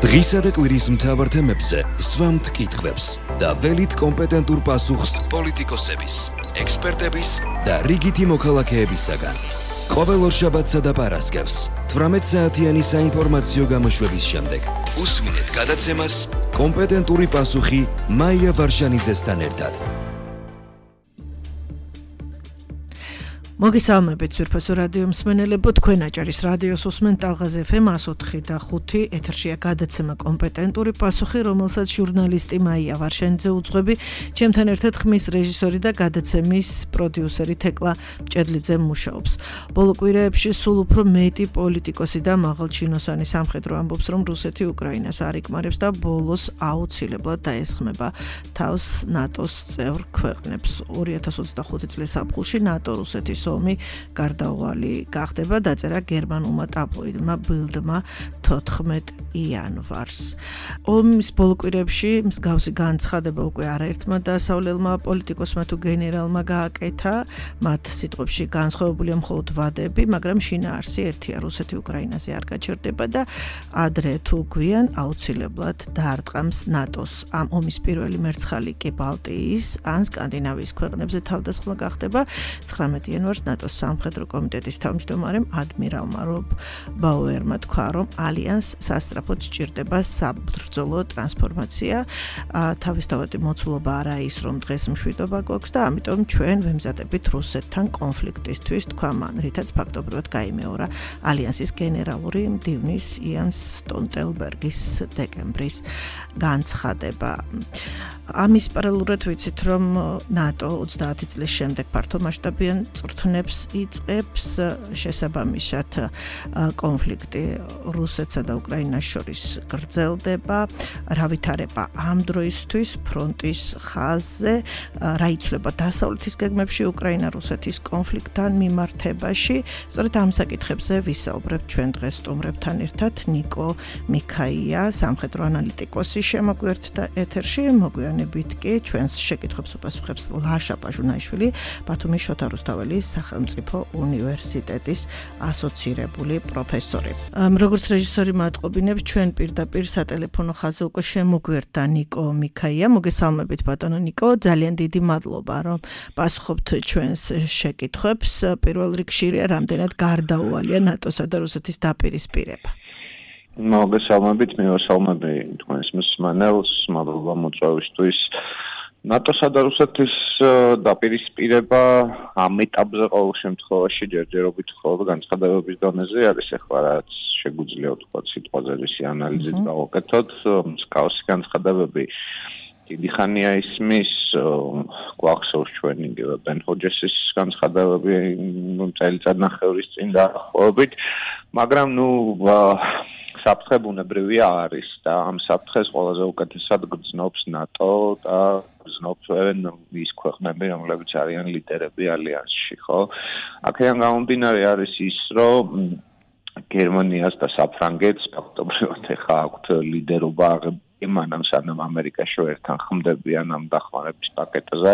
დღისა და კვირის მთავარ თემებზე სვამთ კითხვებს და ველით კომპეტენტურ პასუხს პოლიტიკოსების, ექსპერტების და რიგითი მოქალაქეებისაგან. ყოველ ორშაბათსა და პარასკევს 18 საათიანი საინფორმაციო გამოშვების შემდეგ უსმინეთ გადაცემას კომპეტენტური პასუხი მაია ვარშანიძესთან ერთად. მოგესალმებით ძვირფასო რადიო მსმენელებო, თქვენ აჭარის რადიოს უსმენთ ტალღაზ FM 104 და 5 ეთერშია გადაცემა კომპეტენტური პასუხი, რომელსაც ჟურნალისტი მაია ვარშანიძე უძღვები, ჩემთან ერთად ხმის რეჟისორი და გადაცემის პროდიუსერი თეკლა მჭედლიძე მუშაობს. ბოლო კვირაებში სულ უფრო მეტი პოლიტიკოსი და მაღალჩინოსანი სამხედრო ამბობს, რომ რუსეთი უკრაინას არ იკმარებს და ბოლოს აუცილებლად დაესხმება თავს ნატოს წევრ ქვეყნებს. 2025 წლის აპრილში ნატო-რუსეთის ომი გარდაუვალი გახდება, დაწერა გერმანულმა ტაბლოიდმა ბილდმა 14 იანვარს. ომის ბოლო კვირებში მსგავსი განცხადება უკვე არაერთმა დასავლელმა პოლიტიკოსმა თუ გენერალმა გააკეთა, მათ სიტყვებში განსხვავებულია მხოლოდ ვადები, მაგრამ შინაარსი ერთია, რუსეთი უკრაინაზე არ გაჩერდება და ადრე თუ გვიან აუცილებლად დაარტყამს ნატოს. ამ ომის პირველი მერცხალი კი ბალტიის ან სკანდინავიის ქვეყნებზე თავდასხმა გახდება. 19 იანვარს ნატოს სამხედრო კომიტეტის თავმჯდომარემ ადმირალმა რობ ბაუერმა თქვა, რომ ალიანსს სასწრაფოდ სჭირდება საბრძოლო ტრანსფორმაცია. თავისთავადი მოცულობა არა ის, რომ დღეს მშვიდობა გვაქვს და ამიტომ ჩვენ ვემზადებით რუსეთთან კონფლიქტისთვის, თქვა მან, რითაც ფაქტობრივად გაიმეორა ალიანსის გენერალური მდივნის იან სტოლტენბერგის დეკემბრის განცხადება. ამის პარალელურად ვიცით, რომ ნატო 30 წლის შემდეგ ფართომასშტაბიან წვრთნებს იწყებს, შესაბამისად კონფლიქტი რუსეთსა და უკრაინას შორის გრძელდება, რა ვითარება ამ დროისთვის ფრონტის ხაზზე, რა იცვლება დასავლეთის გეგმებში უკრაინა-რუსეთის კონფლიქტთან მიმართებაში. სწორედ ამ საკითხებზე ვისაუბრებთ ჩვენ დღეს სტუმრებთან ერთად. ნიკო მიქაია, სამხედრო ანალიტიკოსი შემოგვიერთდა ეთერში, მოგვიანებით კი ჩვენს შეკითხვებს უპასუხებს ლაშა პაჟუნაიშვილი, ბათუმის შოთა რუსთაველის სახელმწიფო უნივერსიტეტის ასოცირებული პროფესორი. როგორც რეჟისორი მატყობინებს, ჩვენ პირდაპირ სატელეფონო ხაზზე უკვე შემოგვიერთდა ნიკო მიქაია. მოგესალმებით ბატონო ნიკო, ძალიან დიდი მადლობა, რომ პასუხობთ ჩვენს შეკითხვებს. პირველ რიგში რამდენად გარდაუვალია ნატოსა და რუსეთის დაპირისპირება? მოგესალმებით, მივესალმები თქვენს მსმენელს, მადლობა მოწვევისთვის. ნატოსა და რუსეთის დაპირისპირება ამ ეტაპზე ყოველ შემთხვევაში ჯერჯერობით ხოლმე განცხადებების დონეზე არის, ახლა რაც შეგვიძლია ვთქვათ სიტყვაზე რისი ანალიზით გავაკეთოთ. მსგავსი განცხადებები დიდი ხანია ისმის, გვახსოვს ჩვენ იგივე ბენ ჰოჯესის განცხადებები წელიწადნახევრის წინ დაახლოებით, მაგრამ საფრთხე ბუნებრივია არის და ამ საფრთხეს ყველაზე უკეთესად გრძნობს ნატო და გრძნობენ ის ქვეყნები, რომლებიც არიან ლიდერები ალიანსში, ხო? აქედან გამომდინარე არის ის, რომ გერმანიას და საფრანგეთს ფაქტობრივად ეხლა აქვთ ლიდერობა იმანამ სანამ ამერიკაში ერთთან ხმდებიან ამ დახმარების პაკეტზე.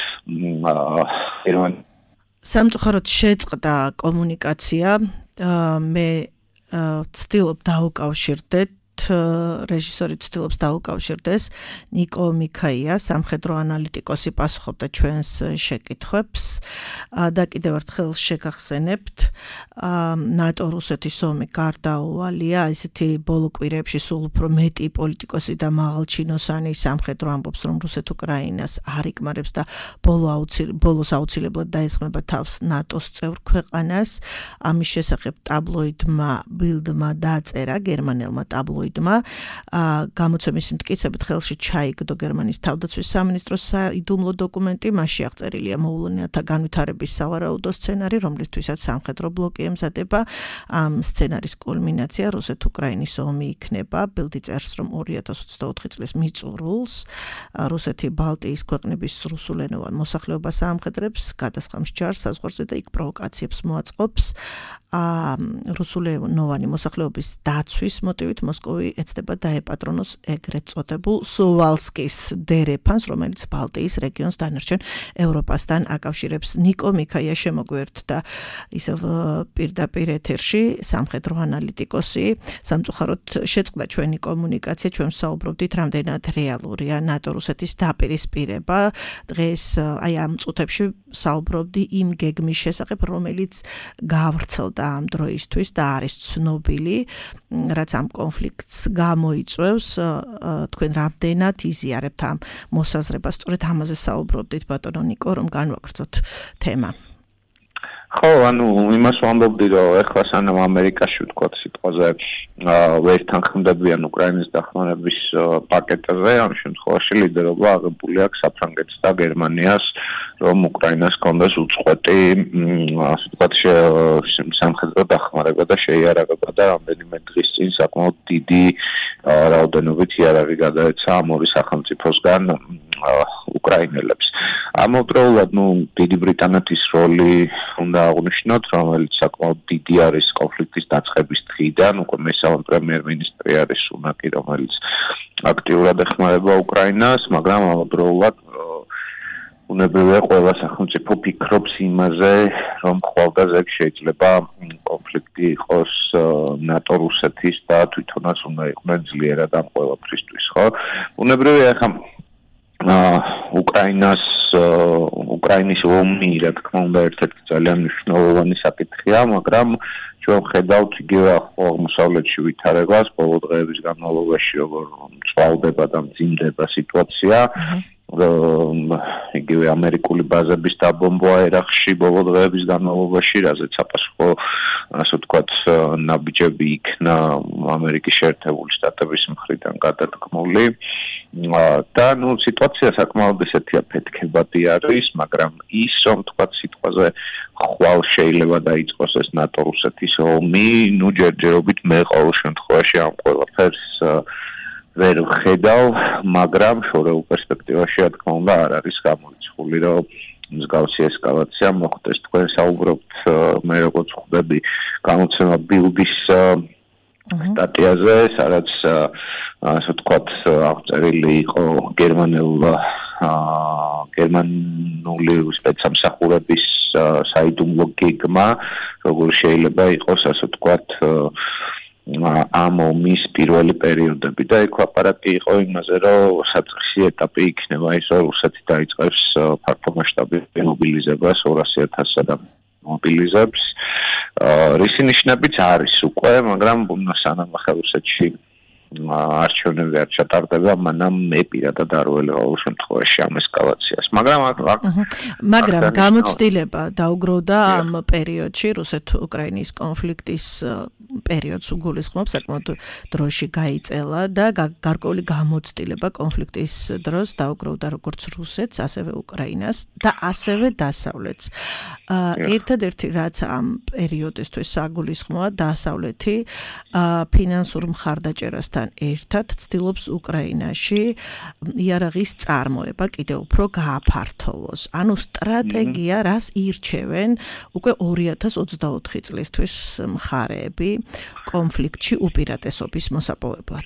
სამწუხაროდ შეწყდა კომუნიკაცია, მე ვცდილობ დაუკავშირდეთ, რეჟისორი ვცდილობს დაუკავშირდეს, ნიკო მიქაია, სამხედრო ანალიტიკოსი პასუხობდა ჩვენს შეკითხვებს და კიდევ ერთხელ შეგახსენებთ, ნატო-რუსეთის ომი გარდაუვალია, ისეთი ბოლო კვირებში სულ უფრო მეტი პოლიტიკოსი და მაღალჩინოსანი სამხედრო ამბობს, რომ რუსეთ უკრაინას არ იკმარებს და ბოლოს აუცილებლად დაესხმება თავს ნატოს წევრ ქვეყანას. ამის შესახებ ტაბლოიდმა ბილდმა დაწერა, გერმანელმა ტაბლოიდმა, გამოცემის მტკიცებით ხელში ჩაიგდო გერმანიის თავდაცვის სამინისტროს საიდუმლო დოკუმენტი, მასში აღწერილია მოულოდნელთა განვითარების სავარაუდო სცენარი, რომლისთვისაც სამხედრო ბლოკი ემზადება. ამ სცენარის კულმინაცია რუსეთ-უკრაინის ომი იქნება. ბილდი წერს, რომ 2024 წლის მიწურულს რუსეთი ბალტიის ქვეყნების რუსულენოვან მოსახლეობას აამხედრებს, გადასხამს ჯარს საზღვარზე და იქ პროვოკაციებს მოაწყობს. რუსულენოვანი მოსახლეობის დაცვის მოტივით მოსკოვი ეცდება დაეპატრონოს ეგრეთ წოდებულ სუვალსკის დერეფანს, რომელიც ბალტიის რეგიონს დანარჩენ ევროპასთან აკავშირებს. ნიკო მიქაია შემოგვერთდა ისევ პირდაპირ ეთერში, სამხედრო ანალიტიკოსი. სამწუხაროდ შეწყდა ჩვენი კომუნიკაცია, ჩვენ საუბრობდით რამდენად რეალურია ნატო-რუსეთის დაპირისპირება. დღეს აი ამ წუთებში საუბრობდი იმ გეგმის შესახებ, რომელიც გავრცელდა ამ დროისთვის და არის ცნობილი, რაც ამ კონფლიქტს გამოიწვევს. თქვენ რამდენად იზიარებთ ამ მოსაზრებას? სწორედ ამაზე საუბრობდით, ბატონო ნიკო, რომ განვაგრძოთ თემა. ხო, იმას ვამბობდი, რომ ეხლა სანამ ამერიკაში ვთქვათ სიტყვაზე ვერ თანხმდებიან უკრაინის დახმარების პაკეტზე, ამ შემთხვევაში ლიდერობა აღებული აქვს საფრანგეთს და გერმანიას, რომ უკრაინას კონდეს უწყვეტი, ასე ვთქვათ, სამხედრო დახმარება და შეიარაღება და რამდენიმე დღის წინ საკმაოდ დიდი რაოდენობით იარაღი გადაეცა ამ ორი სახელმწიფოსგან უკრაინელებს. ამავდროულად, დიდი ბრიტანეთის როლი უნდა აღვნიშნოთ, რომელიც საკმაოდ დიდი არის კონფლიქტის დაწყების დღიდან, უკვე მესამე პრემიერ-მინისტრი არის სუნაკი, რომელიც აქტიურად ეხმარება უკრაინას, მაგრამ ამავდროულად უნებრივია ყველა სახელმწიფო ფიქრობს იმაზე, რომ ხვალდაზეგ შეიძლება კონფლიქტი იყოს ნატო-რუსეთის და თვითონაც უნდა იყვნენ ძლიერად ამ ყველაფრისთვის, ხო? უნებრივია ახლა უკრაინის ომი, რა თქმა უნდა, ერთ-ერთი ძალიან მნიშვნელოვანი საკითხია, მაგრამ ჩვენ ხედავთ იგივე აღმოსავლეთში ვითარებას, ბოლო დღეების განმავლობაში, როგორ ცვალდება და მძიმდება სიტუაცია. იგივე ამერიკული ბაზების დაბომბვა ერაყში ბოლო დღეების განმავლობაში, რაზეც საპასუხო, ასე ვთქვათ, ნაბიჯები იქნა ამერიკის შეერთებული შტატების მხრიდან გადადგმული. და სიტუაცია საკმაოდ ესეთი აფეთქებადი არის, მაგრამ ის რომ თქვათ სიტყვაზე ხვალ შეიძლება დაიწყოს ეს ნატო-რუსეთის ომი, ჯერჯერობით მე ყოველ შემთხვევაში ამ ყველაფერს ვერ ვხედავ, მაგრამ შორეულ პერსპექტივაში რა თქმა უნდა არ არის გამოიცხული, რომ მსგავსი ესკალაცია მოხდეს. თქვენ საუბრობთ, მე როგორც ხვდები, გამოცემა ბილდის სტატიაზე, სადაც ასე ვთქვათ, აღწერილი იყო გერმანული სპეცსამსახურების საიდუმლო გეგმა, როგორ შეიძლება იყოს, ასე ვთქვათ, ამ ომის პირველი პერიოდები და იქ ლაპარაკი იყო იმაზე, რომ საწყისი ეტაპი იქნება ის, რომ რუსეთი დაიწყებს ფართომასშტაბიან მობილიზებას 200,000 адам მობილიზებს. რისი ნიშნებიც არის უკვე, მაგრამ სანამ ახლა რუსეთში არჩევნები არ ჩატარდება, მანამ მე პირადად არ ველევა ყოველ შემთხვევაში ამ ესკალაციას. მაგრამ გამოცდილება დაუგროვდა ამ პერიოდში რუსეთ-უკრაინის კონფლიქტის პერიოდს უგულისხმობს, საკმაოდ დროში გაიწელა და გარკვეული გამოცდილება კონფლიქტის დროს დაუგროვდა როგორც რუსეთს, ასევე უკრაინას და ასევე დასავლეთს. ერთადერთი რაც ამ პერიოდისთვის საგულისხმოა, დასავლეთი ფინანსურ მხარდაჭერასთან ერთად ცდილობს უკრაინაში იარაღის წარმოება კიდევ უფრო გააფართოვოს. ანუ სტრატეგია, რას ირჩევენ უკვე 2024 წლისთვის მხარეები კონფლიქტში უპირატესობის მოსაპოვებლად.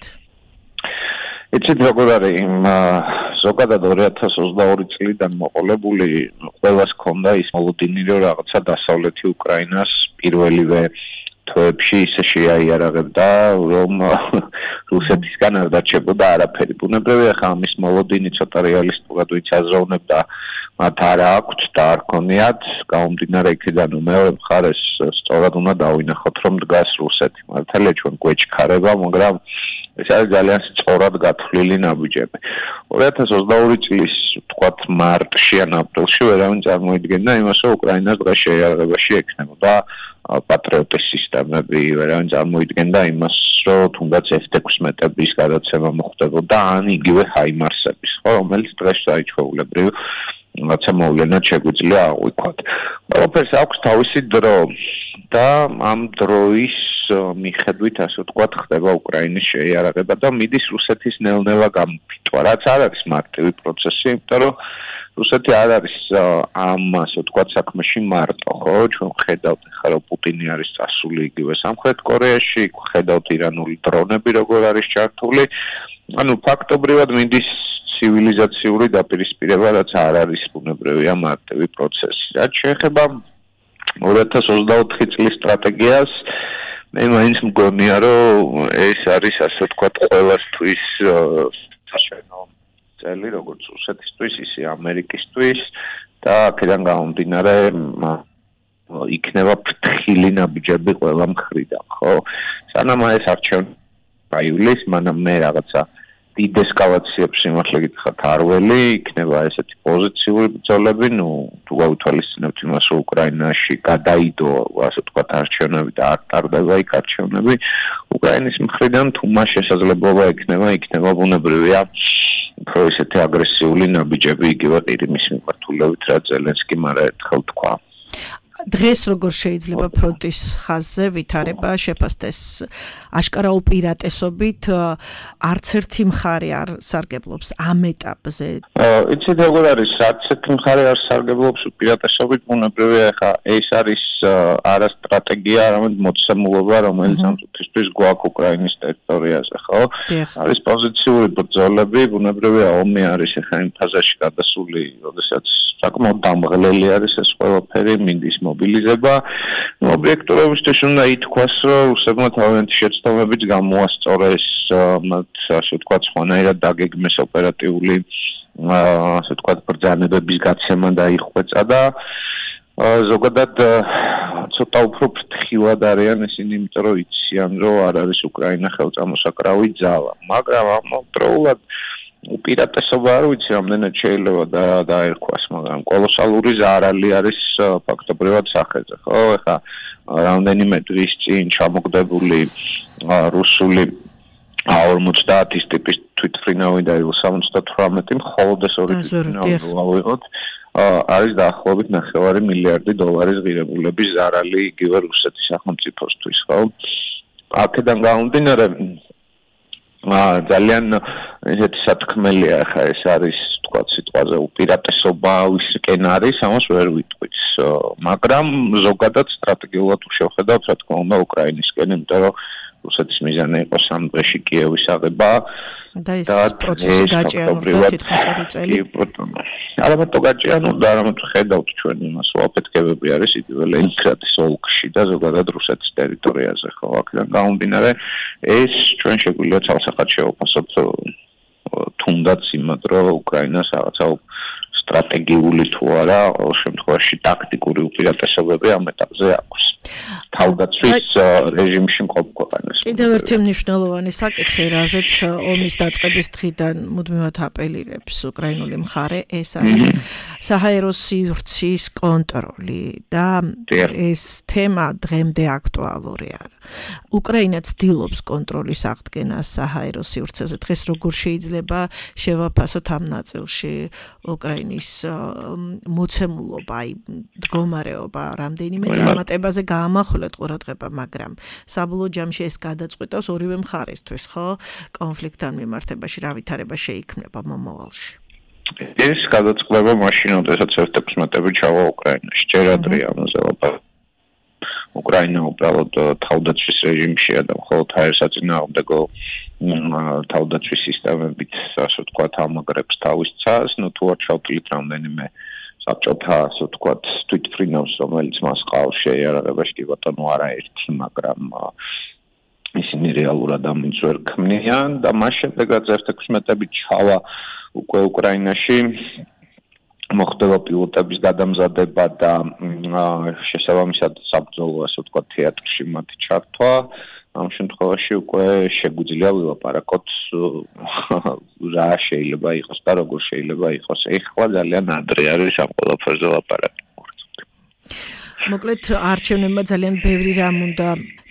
იცით როგორ არის, ზოგადად 2022 წლიდან მოყოლებული ყველას ჰქონდა ის მოლოდინი, რომ რაღაცა დასავლეთი უკრაინას პირველივე თვეებში ისე შეაიარაღებდა, რომ რუსეთისგან არ დარჩებოდა არაფერი. ბუნებრივია ხა ამის მოლოდინი ცოტა რეალისტურად ვიც აზროვნებდა, მათ არ აქვთ და არ ქონიათ, გამომდინარე იქიდან მეორე მხარეს სწორად უნდა დავინახოთ, რომ დგას რუსეთი. მართალია ჩვენ გვეჩქარება, მაგრამ ეს არის ძალიან სწორად გათვლილი ნაბიჯები. 2022 წლის, ვთქვათ, მარტში ან აპრილში ვერავინ წარმოიდგენდა იმას, რომ უკრაინას დღეს შეიარაღებაში ექნებოდა პატრიოტის სისტემები, ვერავინ წარმოიდგენდა იმას, რომ თუნდაც F-16-ების გადაცემა მოხდებოდა, ან იგივე ჰაიმარსების, ხო, რომელიც დღეს საჩვეულებრივ რაღაცა მოვლენად შეგვიძლია აღვიქვათ. ყველაფერს აქვს თავისი დრო და ამ დროის მიხედვით, ასე ვთქვათ, ხდება უკრაინის შეიარაღება და მიდის რუსეთის ნელ-ნელა გამოფიტვა, რაც არ არის მარტივი პროცესი, იმიტომ რომ რუსეთი არ არის ამ ასე ვთქვათ საქმეში მარტო, ხო? ჩვენ ხედავთ ხა რომ პუტინი არის წასული იგივე სამხრეთ კორეაში, ხედავთ ირანული დრონები როგორ არის ჩართული. ანუ ფაქტობრივად მინდის ცივილიზაციური დაპირისპირება, რაც არ არის ბუნებრივია მარტივი პროცესი. რაც შეეხება 2024 წლის სტრატეგიას, მე მაინც მგონია, რომ ეს არის ასე ვთქვათ ყველასთვის საშუალო წელი, როგორც რუსეთისთვის, ისე ამერიკისთვის და აქედან გამომდინარე იქნება ფრთხილი ნაბიჯები ყველა მხრიდან, ხო? სანამ ეს არჩევნები აივლის, მანამ მე რაღაცა დიდ ესკალაციებს სიმართლე გითხრათ არ ველი, იქნება ესეთი პოზიციური ბრძოლები, თუ გავითვალისწინებთ იმას, რომ უკრაინაში გადაიდო, ასე ვთქვათ, არჩევნები და არ ტარდება იქ არჩევნები, უკრაინის მხრიდან თუ მას შესაძლებლობა იქნება ბუნებრივია უფრო ესეთი აგრესიული ნაბიჯები იგივე ყირიმის მიმართულებით, რაც ზელენსკიმ არაერთხელ თქვა. დღეს როგორ შეიძლება ფრონტის ხაზზე ვითარება შეფასდეს აშკარა უპირატესობით არც ერთი მხარე არ სარგებლობს ამ ეტაპზე. იცით როგორ არის, არც ერთი მხარე არ სარგებლობს უპირატესობით, ბუნებრივია ხა ეს არის არა სტრატეგია, არამედ მოცემულობა, რომელიც ამ წუთისთვის გვაქვს უკრაინის ტერიტორიაზე, ხო? არის პოზიციური ბრძოლები, ბუნებრივია ომი არის ხა იმ ფაზაში გადასული, როდესაც საკმაოდ დამღლელი არის ეს ყველაფერი, მინდის მობილიზება. ობიექტურობისთვის უნდა ითქვას, რომ რუსებმა თავიანთი შეცდომებით გამოასწორეს მათ ასე ვთქვათ სხვანაირად დაგეგმეს ოპერატიული ასე ვთქვათ ბრძანებების გაცემა დაიხვეწა და ზოგადად ცოტა უფრო ფრთხილად არიან ისინი, იმიტომ რომ იციან, რომ არ არის უკრაინა ხელწამოსაკრავი ძალა, მაგრამ ამავდროულად უპირატესობა არ ვიცი რამდენად შეიძლება დაერქვას, მაგრამ კოლოსალური ზარალი არის ფაქტობრივად სახეზე, ხო? ეხლა რამდენიმე დღის წინ ჩამოგდებული რუსული A-50 ტიპის თვითმფრინავი და Il-78 მხოლოდ ეს ორი თვითმფრინავი ავიღოთ, არის დაახლოებით $9 მილიარდი ღირებულების ზარალი იგივე რუსეთის სახელმწიფოსთვის, ხო? აქედან გამომდინარე ძალიან ესეთი სათქმელია ხა ეს არის თქვათ სიტყვაზე უპირატესობა ვისკენ არის, ამას ვერ ვიტყვით, მაგრამ ზოგადად სტრატეგიულად შევხედავთ რა თქმა უნდა უკრაინისკენ, იმიტომ რომ რუსეთის მიზანი იყო სამ დღეში კიევის აღება და ეს პროცესი გაჭიანურდა თითქოს 2 წელი. არამედ გაჭიანურდა, არამედ ხედავთ ჩვენ იმას, რომ აფეთქებები არის იგივე ლენინგრადის ოლქში და ზოგადად რუსეთის ტერიტორიაზე, ხო? აქედან გამომდინარე ეს ჩვენ შეგვიძლია ცალსახად შევაფასოთ თუნდაც იმად, რომ უკრაინას რაღაცა სტრატეგიული თუ არა, ყოველ შემთხვევაში ტაქტიკური უპირატესობები ამ ეტაპზე აქვს. თავდაცვის რეჟიმში მყოფ ქვეყანას. კიდევ ერთი მნიშვნელოვანი საკითხი, რაზეც ომის დაწყების დღიდან მუდმივად აპელირებს უკრაინული მხარე, ეს არის საჰაერო სივრცის კონტროლი და ეს თემა დღემდე აქტუალურია. უკრაინა ცდილობს კონტროლის აღდგენას საჰაერო სივრცეზე. დღეს როგორ შეიძლება შევაფასოთ ამ ნაწილში უკრაინის მოცემულობა, მდგომარეობა, რამდენიმე წარმატებაზე გაამახვილეთ ყურადღება, მაგრამ საბოლოო ჯამში ეს გადაწყვეტავს ორივე მხარისთვის, ხო? კონფლიქტთან მიმართებაში რა ვითარება შეიქმნება მომავალში. ეს გადაწყვეტა მაშინ, როდესაც F-16-ები ჩავა უკრაინაში. ჯერ ადრეა ამაზე ვაპარაკობ. უკრაინა უბრალოდ თავდაცვის რეჟიმშია და მხოლოდ აერსაწინააღმდეგო თავდაცვის სისტემებით, ასე ვთქვათ, ამაგრებს თავის ცას, თუ არ ჩავთვლით რამდენიმე საბჭოთა, ასე ვთქვათ, თვითმფრინავს, რომელიც მას ყავს შეიარაღებაში, კი ბატონო, არაერთი, მაგრამ ისინი რეალურად ამის ვერ ქმნიან და მას შემდეგაც F-16-ები ჩავა უკვე უკრაინაში, მოხდება პილოტების გადამზადება და შესაბამისად საბრძოლო, ასე ვთქვათ, თეატრში მათი ჩართვა. ამ შემთხვევაში უკვე შეგვიძლია ვილაპარაკოთ რა შეიძლება იყოს და როგორ შეიძლება იყოს. ეხლა ძალიან ადრე არის ამ ყველაფერზე ლაპარაკი. მოკლედ არჩევნებმა ძალიან ბევრი რამ უნდა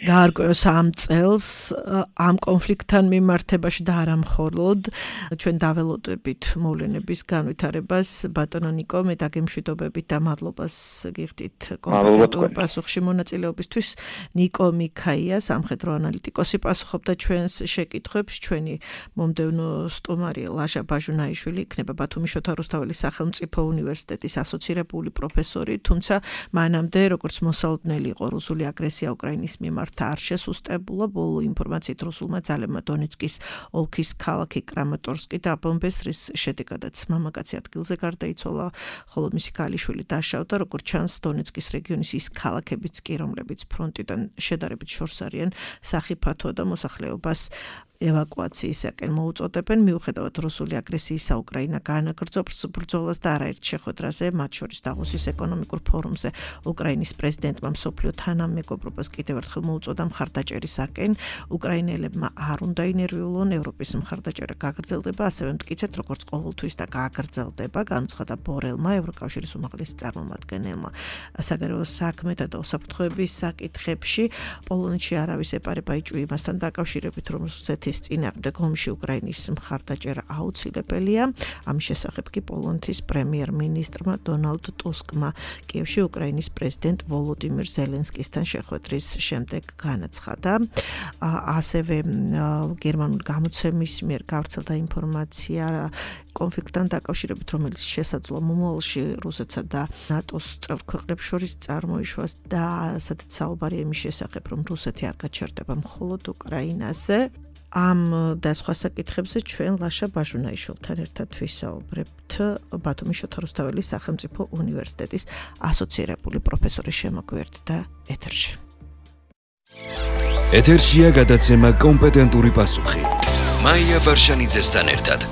გაარკვევს ამ წელს ამ კონფლიქტთან მიმართებაში და არა მხოლოდ ჩვენ დაველოდებით მოვლენების განვითარებას ბატონო ნიკო მე დაგემშვიდობებით და მადლობას გიხდით კომპეტენტურ პასუხში მონაწილეობისთვის ნიკო მიქაია სამხედრო ანალიტიკოსი პასუხობდა ჩვენს შეკითხვებს ჩვენი მომდევნო სტუმარი ლაშა ბაჟუნაიშვილი იქნება ბათუმის შოთა რუსთაველის სახელმწიფო უნივერსიტეტის ასოცირებული პროფესორი თუმცა მანამდე როგორც მოსალოდნელი იყო რუსული აგრესია უკრაინის მიმართ არ შესუსტებულა ბოლო ინფორმაციით რუსულმა ძალებმა დონეცკის ოლქის ქალაქი კრამატორსკი დაბომბეს რის შედეგადაც მამაკაცი ადგილზე გარდაიცვალა ხოლო მისი ქალიშვილი დაშავდა როგორც ჩანს დონეცკის რეგიონის ის ქალაქებიც კი რომლებიც ფრონტიდან შედარებით შორს არიან სახიფათოა და მოსახლეობას ევაკუაციისაკენ მოუწოდებენ მიუხედავად რუსული აგრესიისა უკრაინა განაგრძობს ბრძოლას და არაერთ შეხვედრაზე მათ შორის დავოსის ეკონომიკურ ფორუმზე უკრაინის პრეზიდენტმა მსოფლიო თანამეგობრობას კიდევ ერთხელ მოუწოდა მხარდაჭერისაკენ უკრაინელებმა არ უნდა ინერვიულონ ევროპის მხარდაჭერა გაგრძელდება ასევე მტკიცებთ როგორც ყოველთვის და გაგრძელდება განუცხადა ბორელმა ევროკავშირის უმაღლესი წარმომადგენელმა საგარეო საქმეთა და უსაფრთხოების საკითხებში პოლონეთში არავის ეპარება იჭვი იმასთან დაკავშირებით რომ რუსეთის წინააღმდეგ ომში უკრაინის მხარდაჭერა აუცილებელია. ამის შესახებ კი პოლონეთის პრემიერ-მინისტრმა დონალდ ტუსკმა კიევში უკრაინის პრეზიდენტ ვოლოდიმირ ზელენსკისთან შეხვედრის შემდეგ განაცხადა. ასევე გერმანულ გამოცემის მიერ გავრცელდა ინფორმაცია კონფლიქტთან დაკავშირებით, რომელიც შესაძლოა მომავალში რუსეთსა და ნატოს წევრ ქვეყნებს შორის წარმოიშვას და სადაც საუბარია იმის შესახებ, რომ რუსეთი არ გაჩერდება მხოლოდ უკრაინაზე. ამ და სხვა საკითხებზე ჩვენ ლაშა ბაჟუნაიშვილთან ერთად ვისაუბრებთ ბათუმის შოთა რუსთაველის სახელმწიფო უნივერსიტეტის ასოცირებული პროფესორის შემოგვიერთდა ეთერში. ეთერშია გადაცემა კომპეტენტური პასუხი. მაია ვარშანიძესთან ერთად.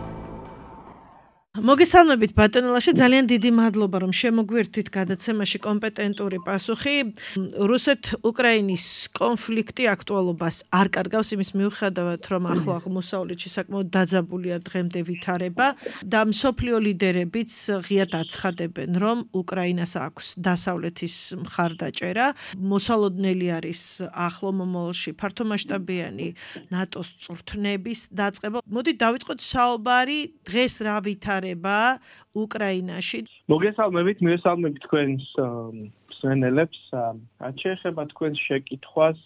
მოგესალმებით ბატონო ლაშა ძალიან დიდი მადლობა რომ შემოგვიერთდით გადაცემაში კომპეტენტური პასუხი. რუსეთ-უკრაინის კონფლიქტი აქტუალობას არ კარგავს იმის მიუხედავად რომ ახლო აღმოსავლეთში საკმაოდ დაძაბულია დღემდე ვითარება და მსოფლიო ლიდერებიც ღიად აცხადებენ რომ უკრაინას აქვს დასავლეთის მხარდაჭერა. მოსალოდნელი არის ახლო მომავალში ფართომასშტაბიანი ნატოს წვრთნების დაწყება. მოდით დავიწყოთ საუბარი დღეს რა ვითარება უკრაინაში. მოგესალმებით, მივესალმებით თქვენს მსმენელებს. რაც შეეხება თქვენს შეკითხვას,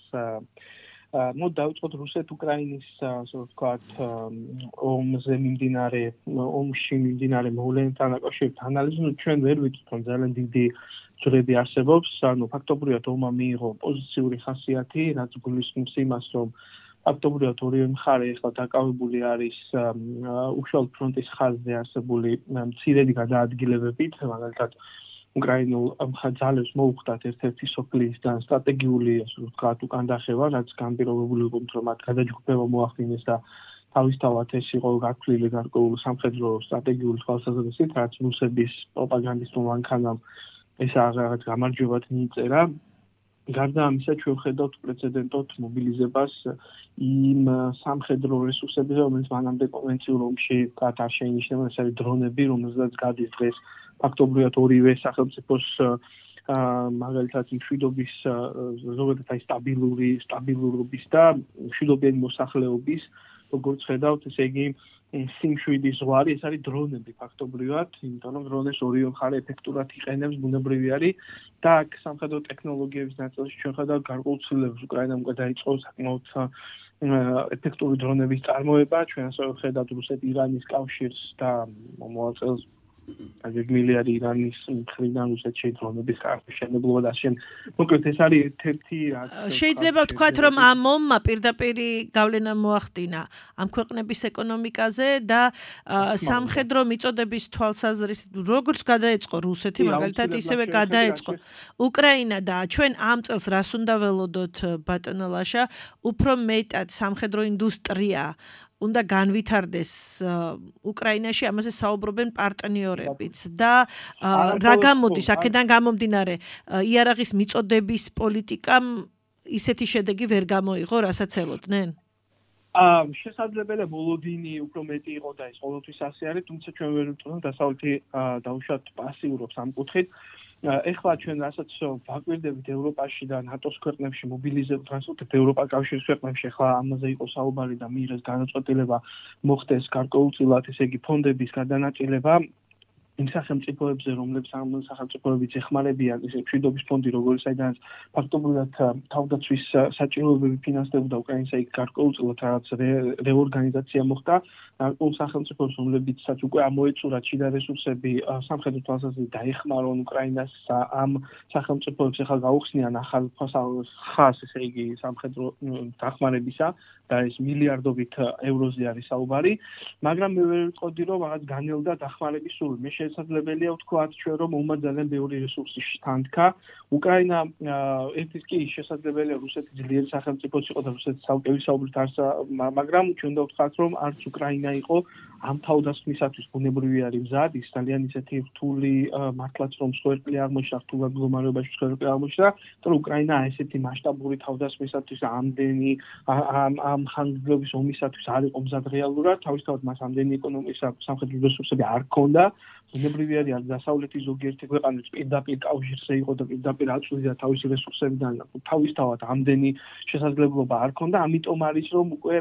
დავიწყოთ რუსეთ-უკრაინის, ასე ვთქვათ, ომში მიმდინარე მოვლენებთან დაკავშირებით ანალიზი. ჩვენ ვერ ვიცით, რომ ძალიან დიდი ძვრები არსებობს. ფაქტობრივად ომმა მიიღო პოზიციური ხასიათი, რაც გულისხმობს იმას, რომ ფაქტობრივად ორივე მხარე ახლა დაკავებული არის უშუალოდ ფრონტის ხაზზე არსებული მცირედი გადაადგილებებით, მაგალითად უკრაინულ ძალებს მოუხდათ ერთ-ერთი სოფლიისგან სტრატეგიული, ასე ვთქვათ, უკანდახევა, რაც განპირობებული იყო, რომ მათ გადაჯგუფება მოახდინეს და თავისთავად ეს იყო გაქვლილი გარკვეულ სამხედრო სტრატეგიული თვალსაზრისით, რაც რუსების პროპაგანდისტულ მანქანამ ეს რაღაც გამარჯვებად მიიწერა. გარდა ამისა, ჩვენ ვხედავთ პრეცედენტოდ მობილიზებას იმ სამხედრო რესურსებზე, რომელიც მანამდე კონვენციურ ომში არ შეინიშნება, ეს არის დრონები, რომელზეც გადის დღეს ფაქტობრივად ორივე სახელმწიფოს მაგალითად მშვიდობის ზოგადად აი სტაბილურობის და მშვიდობიანი მოსახლეობის, როგორც ხედავთ, ესე იგი სიმშვიდის ზღვარი, ეს არის დრონები ფაქტობრივად, იმიტომ რომ დრონებს ორივე მხარე ეფექტურად იყენებს, ბუნებრივი არის და აქ სამხედრო ტექნოლოგიების ნაწილში ჩვენ ხედავთ გარკვეულწილებს უკრაინამ დაიწყო საკმაოდ ეფექტური დრონების წარმოება, ჩვენ ასევე ხედავთ რუსეთ-ირანის კავშირს და მომავალ წელს გეგმილია ირანის მხრიდან რუსეთში დრონების აღმოჩენებლობა და შენ მოკლედ ეს არის ერთ-ერთი შეიძლება ვთქვათ რომ ამ ომმა პირდაპირ გავლენა მოახდინა ამ ქვეყნების ეკონომიკაზე და სამხედრო მიწოდების თვალსაზრისით როგორც გადაეწყო რუსეთი მაგალითად ისევე გადაეწყო უკრაინა და ჩვენ ამ წელს რას უნდა ველოდოთ ბატონო ლაშა უფრო მეტად სამხედრო ინდუსტრია უნდა განვითარდეს უკრაინაში, ამაზე საუბრობენ პარტნიორებიც და რა გამოდის აქედან გამომდინარე იარაღის მიწოდების პოლიტიკამ ისეთი შედეგი ვერ გამოიღო, რასაც ელოდნენ? შესაძლებელია ბოლოდინი უფრო მეტი იყო და ეს ყოველთვის ასე არის, თუმცა ჩვენ ვერ ვიტყვით დასავლეთი დაუშვათ პასიურობს ამ კუთხით. ეხლა ჩვენ რასაც ვაკვირდებით ევროპაში და ნატოს ქვეყნებში მობილიზებთ, რასაკუთრებით ევროპა კავშირის ქვეყნებში, ეხლა ამაზე იყო საუბარი და მიიღეს განაცხადება მოხდეს გარკვეულწილად, ესე იგი ფონდების გადანაწილება იმ სახელმწიფოებზე, რომლებიც ამ სახელმწიფოებიც ეხმარებიან, ესე მშვიდობის ფონდი, როგორც საიდანაც ფაქტობრივად თავდაცვის საჭიროებები ფინანსდებოდა უკრაინას, იქ გარკვეულწილად რაღაც რეორგანიზაცია მოხდა. გარკვეულ სახელმწიფოებს, რომლებიცაც უკვე ამოეწურათ შიდა რესურსები სამხედრო თვალსაზრისით დაეხმარონ უკრაინას, ამ სახელმწიფოებს ახლა გაუხსნიან ახალ ხას, ესე იგი სამხედრო დახმარებისა და ეს მილიარდობით ევროზე არის საუბარი, მაგრამ მე ვერ ვიტყოდი, რომ რაღაც განელდა დახმარების სურვილი. მე შესაძლებელია ვთქვათ ჩვენ, რომ უმა ძალიან ბევრი რესურსი შთანთქა. უკრაინა ერთის კი შესაძლებელია რუსეთი ძლიერი სახელმწიფოც იყო და რუსეთი ცალკე ვისაუბრეთ არც, მაგრამ ჩვენ დავთქვათ, რომ არც უკრაინა იყო ამ თავდასხმისათვის ბუნებრივი არის მზად, ის ძალიან ისეთი რთული მართლაც რომ მსხვერპლი აღმოჩნდა, რთულად მდგომარეობაში მსხვერპლი აღმოჩნდა, რომ უკრაინა ესეთი მასშტაბური თავდასხმისათვის ამდენი ამ ხანგრძლივობის ომისათვის არ იყო მზად რეალურად, თავისთავად მას ამდენი ეკონომიკის სამხედრო რესურსები არ ჰქონდა. ბუნებრივი არის დასავლეთის ზოგიერთი ქვეყანაც პირდაპირ კავშირზე იყო და პირდაპირ აწვდიდა თავისი რესურსებიდან, თავისთავად ამდენი შესაძლებლობა არ ჰქონდა, ამიტომ არის რომ უკვე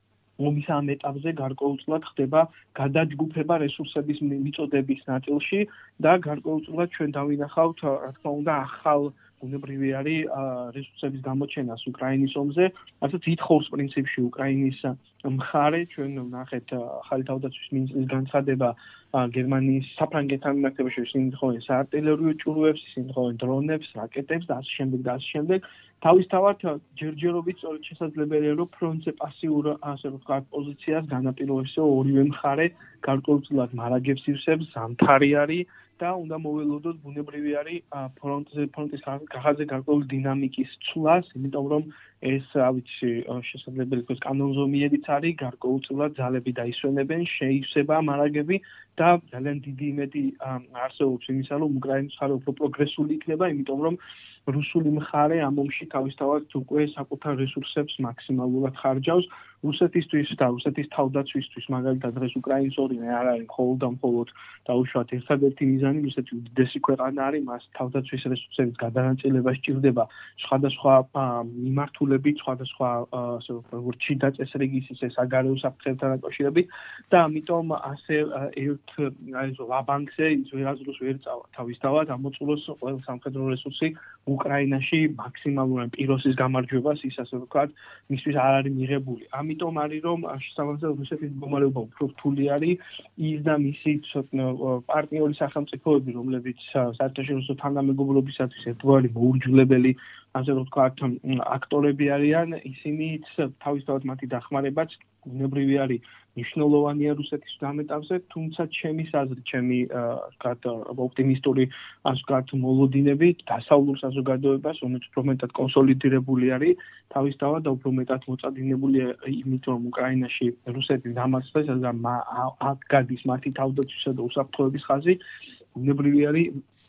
ომის ამ ეტაპზე გარკვეულწილად ხდება გადაჯგუფება რესურსების მიწოდების ნაწილში და გარკვეულწილად ჩვენ დავინახავთ, რა თქმა უნდა, ახალ ბუნებრივი არის რესურსების გამოჩენას უკრაინის ომზე, რასაც ითხოვს პრინციპში უკრაინის მხარე, ჩვენ ვნახეთ ახალი თავდაცვის მინისტრის განცხადება გერმანიის საფრანგეთთან მიმართებაში, ისინი ითხოვენ საარტილერიო ჭურვებს, ისინი ითხოვენ დრონებს, რაკეტებს და ასე შემდეგ და ასე შემდეგ. თავისთავად ჯერჯერობით სწორედ შესაძლებელია, რომ ფრონტზე პასიურ, ასე ვთქვათ, პოზიციას განაპირობებს ორივე მხარე გარკვეულწილად მარაგებს ივსებს, ზამთარი არის და უნდა მოველოდოთ ბუნებრივი არის ფრონტის ხაზზე გარკვეული დინამიკის ცვლას, იმიტომ რომ ეს, ავიცი, შესაძლებელი იყოს კანონზომიერიც არის, გარკვეულწილად ძალები დაისვენებენ, შეივსება მარაგები და ძალიან დიდი იმედი არსებობს იმისა, რომ უკრაინის მხარე უფრო პროგრესული იქნება, იმიტომ რომ რუსული მხარე ამ ომში თავისთავად უკვე საკუთარ რესურსებს მაქსიმალურად ხარჯავს. რუსეთისთვის და რუსეთის თავდაცვისთვის, მაგალითად დღეს უკრაინის ორივე არ არის მხოლოდ და მხოლოდ დაუშვათ ერთადერთი მიზანი, რუსეთი უდიდესი ქვეყანა არის, მას თავდაცვის რესურსების გადანაწილება სჭირდება სხვადასხვა მიმართულებით, სხვადასხვა როგორც შიდა წესრიგის, ისე საგარეო საფრთხეებთან დაკავშირებით და ამიტომ ასე ერთ ვაბანკზე ის ვერაზრუს ვერ წავა. თავისთავად ამოწუროს ყველა სამხედრო რესურსი უკრაინაში მაქსიმალურად პიროსის გამარჯვებას, ის ასე ვთქვათ, მისთვის არ არის მიღებული. ამიტომ არის რომ შესაბამისად რუსეთის მდგომარეობა უფრო რთული არის, ის და მისი პარტნიორი სახელმწიფოები, რომლებიც საერთაშორისო თანამეგობრობისათვის ერთგვარი მოურჯულებელი, ასე ვთქვათ, აქტორები არიან, ისინიც თავისთავად მათი დახმარებაც ბუნებრივი არის მნიშვნელოვანია რუსეთის დამეტავზე, თუმცა ჩემის აზრით, ჩემი ვთქვათ, ოპტიმისტური, ასე ვთქვათ, მოლოდინები დასავლურ საზოგადოებას, რომელიც უფრო მეტად კონსოლიდირებული არის, თავისთავად და უფრო მეტად მოწადინებულია იმით, რომ უკრაინაში რუსეთი დამარცხდეს და აქ გადის მათი თავდაცვისა და უსაფრთხოების ხაზი, ბუნებრივი არის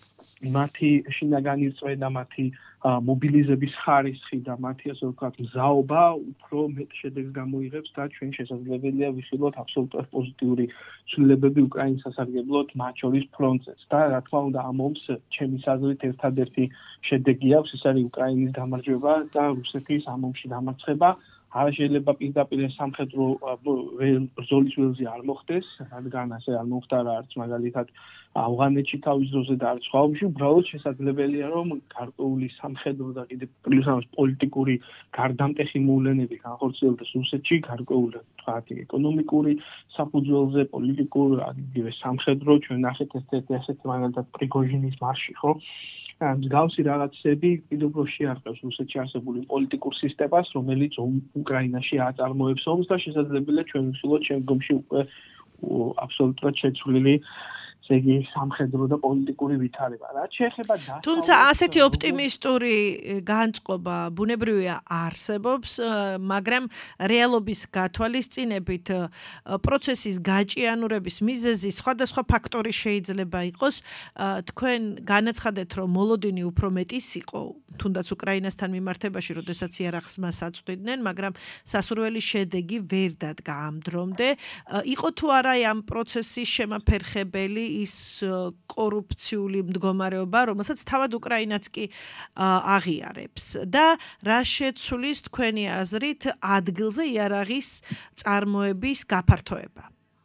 მათი შინაგანი წვედა, მათი მობილიზების ხარისხი და მათი ასე ვთქვათ მზაობა უფრო მეტ შედეგს გამოიღებს და ჩვენ შესაძლებელია ვიხილოთ აბსოლუტურად პოზიტიური ცვლილებები უკრაინის სასარგებლოდ მათ შორის ფრონტზეც და რა თქმა უნდა ამ ომს ჩემის აზრით ერთადერთი შედეგი აქვს, ეს არის უკრაინის გამარჯვება და რუსეთის ამ ომში დამარცხება. არ შეიძლება პირდაპირ სამხედრო ბრძოლის ველზე არ მოხდეს, რადგან ასე არ მოხდა არც მაგალითად ავღანეთში თავის დროზე და არც სხვა ომში, უბრალოდ შესაძლებელია რომ გარკვეული სამხედრო და კიდევ პლუს ამას პოლიტიკური გარდამტეხი მოვლენები განხორციელდეს რუსეთში, გარკვეული თქვათ ეკონომიკური საფუძველზე, პოლიტიკურ, აგივე სამხედრო, ჩვენ ნახეთ ერთ-ერთი ასეთი მაგალითად პრიგოჟინის მარში, ხო? მსგავსი რაღაცები კიდევ უფრო შეარყევს რუსეთში არსებული პოლიტიკურ სისტემას, რომელიც უკრაინაში აწარმოებს ომს და შესაძლებელია ჩვენ ვცდილოთ შემდგომში უკვე აბსოლუტურად შეცვლილი იგი სამხედრო და პოლიტიკური ვითარება. რაც შეეხება თუმცა ასეთი ოპტიმისტური განწყობა ბუნებრივია არსებობს, მაგრამ რეალობის გათვალისწინებით პროცესის გაჭიანურების მიზეზი სხვადასხვა ფაქტორი შეიძლება იყოს. თქვენ განაცხადეთ, რომ მოლოდინი უფრო მეტის იყო, თუნდაც უკრაინასთან მიმართებაში, როდესაც იარაღს მას აწვდიდნენ, მაგრამ სასურველი შედეგი ვერ დადგა ამ დრომდე. იყო თუ არა ამ პროცესის შემაფერხებელი ის კორუფციული მდგომარეობა, რომელსაც თავად უკრაინაც კი აღიარებს და რა შეცვლის თქვენი აზრით ადგილზე იარაღის წარმოების გაფართოება?